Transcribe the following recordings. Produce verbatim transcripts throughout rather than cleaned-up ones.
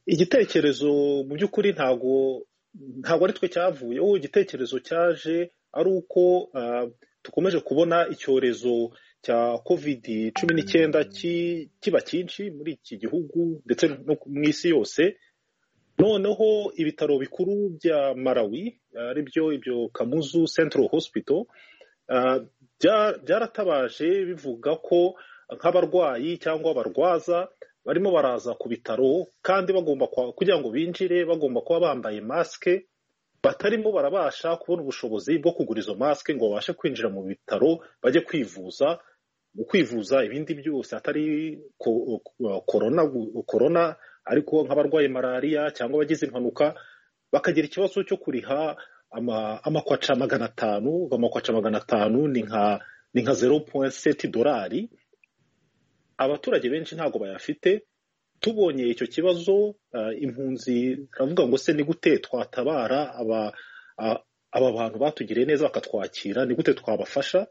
igitekerezo mu by'ukuri ntago ntago ari twe cyavuyeho. Igitekerezo cyaje ari uko uh, tukomeje kubona icyorezo cya covid cumi n'icyenda kiba cyinshi muri iki gihugu ndetse no mu isi yose. Noneho ibitaro bikuru bya Malawi ari byo ibyo Kamuzu Central Hospital uh, byaratabaje bivuga ko nk'abarwayi cyangwa abarwaza barimo baraza ku bitaro kandi bagomba kugira ngo binjire bagomba kuba bambaye maske, batarimo barabasha kubona ubushobozi bwo kugura izo maske ngo babashe kwinjira mu bitaro bajye kwivuza mu kwivuza ibindi byose atari corona corona ariko nk'abarwaye malaria cyangwa bagize impanuka bakagira ikibazo cyo kuriha ama amakwaca magana atanu amakwaca magana atanu ni nka ni nka zero point sept dolari. Abaturage benshi ntago bayafite. Tubonye icyo kibazo uh, impunzi ravuga ngo se ni gute twatabara aba uh, aba bantu batugiriye neza bakatwakira, ni gute twabafasha.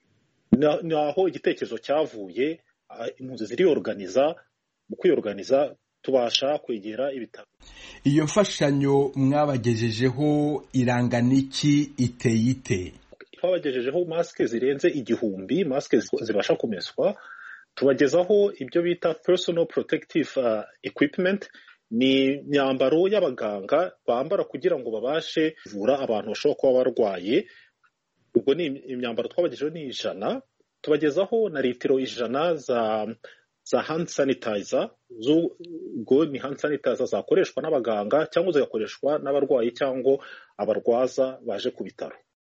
Naho igitekerezo cyavuye, uh, impunzi ziri organiza mu kwiorganiza tubasha kwegera ibitaro. Iyo mfashanyo mwabagejejeho iranganiki iteye ite? Twabagejejeho maske zirenze igihumbi, maske zibasha kumeswa. Tubagezaho ibyo bita personal protective uh, equipment, ni myambaro y'abaganga bambara kugira ngo babashe kuvura abantu bashobora kuba barwaye. Ubwo ni imyambaro twabagejeho ni ijana. Tubagezaho na litiro ijana za za hand sanitizer. Zo go ni hand sanitizer zakoreshwa n'abaganga cyangwa zigakoreshwa n'abarwayi cyangwa abarwaza baje ku bitaro.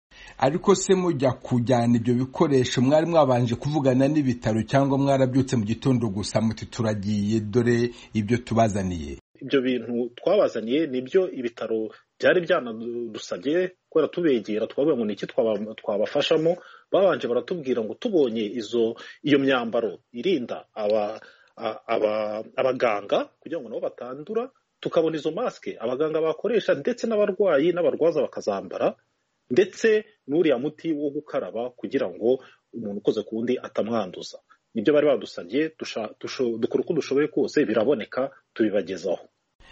Ariko se mujya kujyana ibyo bikoresho mwari mwabanje kuvugana n'ibitaro cyangwa mwarabyutse mu gitondo gusa muti turagiye dore ibyo tubazaniye? Ibyo bintu twabazaniye nibyo ibitaro byari byanadusabye kwera tubegera twavuga ngo niki twabafashamo. Babanje baratubwira ngo tubonye izo iyo myambaro irinda aba aba abaganga kugira ngo nabo batandura, tukabona izo maske abaganga bakoresha ndetse n'abarwayi n'abarwaza bakazambara, ndetse n'uriya muti wo gukaraba kugira ngo umuntu ukoze kundi atamwanduza. Nibyo bari badusabye, dukora uko dushoboye kose biraboneka tubibagezaho.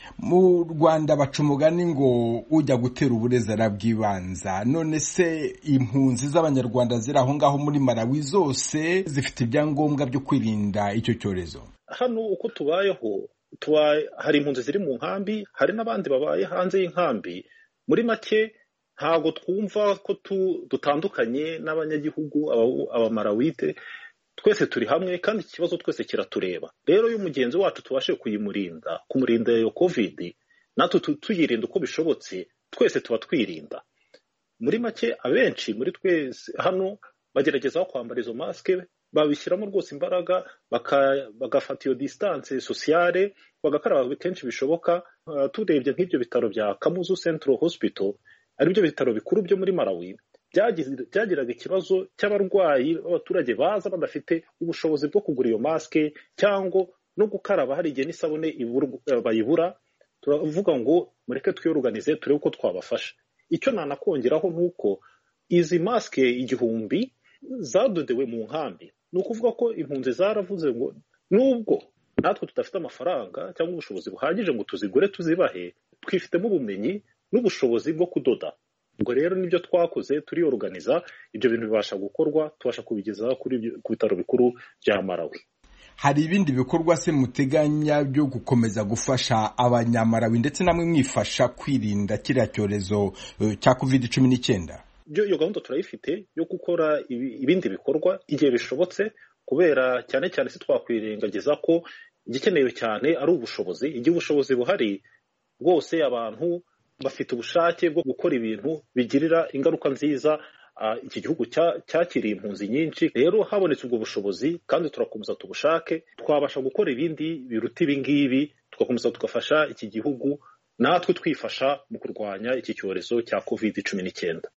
Mu Rwanda baca umugani ngo ujya gutera uburezi arabwibanza. None se impunzi z'abanyarwanda ziri aho ngaho muri Malawi zose zifite ibyangombwa byo kwirinda icyo cyorezo? Hano uko tubayeho, tubaye hari impunzi ziri mu nkambi, hari n'abandi babaye hanze y'inkambi. Muri make ntago twumva ko dutandukanye n'abanyagihugu abamalawite, twese turi hamwe kandi ikibazo twese kiratureba. Rero uyu mugenzi wacu tubashe kuyimurinda kumurinda iyo covid, natwe tuyirinda uko bishobotse, twese tuba twirinda. Muri make abenshi muri twese hano bagerageza kwambara izo maske, babishyiramo rwose imbaraga, bagafata iyo distance sociale, bagakaraba kenshi bishoboka. Uh, turebye nk'ibyo bitaro bya Kamuzu Central Hospital ari byo bitaro bikuru byo muri Malawi, byagiraga ikibazo cy'abarwayi b'abaturage baza badafite ubushobozi bwo kugura iyo maske cyangwa no gukaraba hari igihe n'isabune bayibura. Turavuga ngo mureke twiorganize turebe uko twabafasha. Icyo nanakongeraho nuko izi maske igihumbi zadodewe mu nkambi. Ni ukuvuga ko impunzi zaravuze ngo nubwo natwe tudafite amafaranga cyangwa ubushobozi buhagije ngo tuzigure tuzibahe, twifitemo ubumenyi n'ubushobozi bwo kudoda. Ubwo rero nibyo twakoze, turi organiza ibyo bintu bibasha gukorwa, tubasha kubigeza kuri ku bitaro bikuru bya Malawi. Hari ibindi bikorwa se muteganya byo gukomeza gufasha abanyamalawi ndetse namwe mwifasha kwirinda kiriya cyorezo cya covid cumi n'icyenda? Byo iyo gahunda turayifite yo gukora ibindi bikorwa igihe bishobotse, kubera cyane cyane si twakwirengagiza ko igikenewe cyane ari ubushobozi. Igihe ubushobozi buhari bwose abantu bafite ubushake bwo gukora ibintu bigirira ingaruka nziza uh, iki gihugu cyakiriye impunzi nyinshi. Rero habonetse ubwo bushobozi kandi turakomeza tubushake, twabasha gukora ibindi biruta ibingibi, tugakomeza tugafasha iki gihugu natwe twifasha mu kurwanya iki cyorezo cya covid cumi n'icyenda.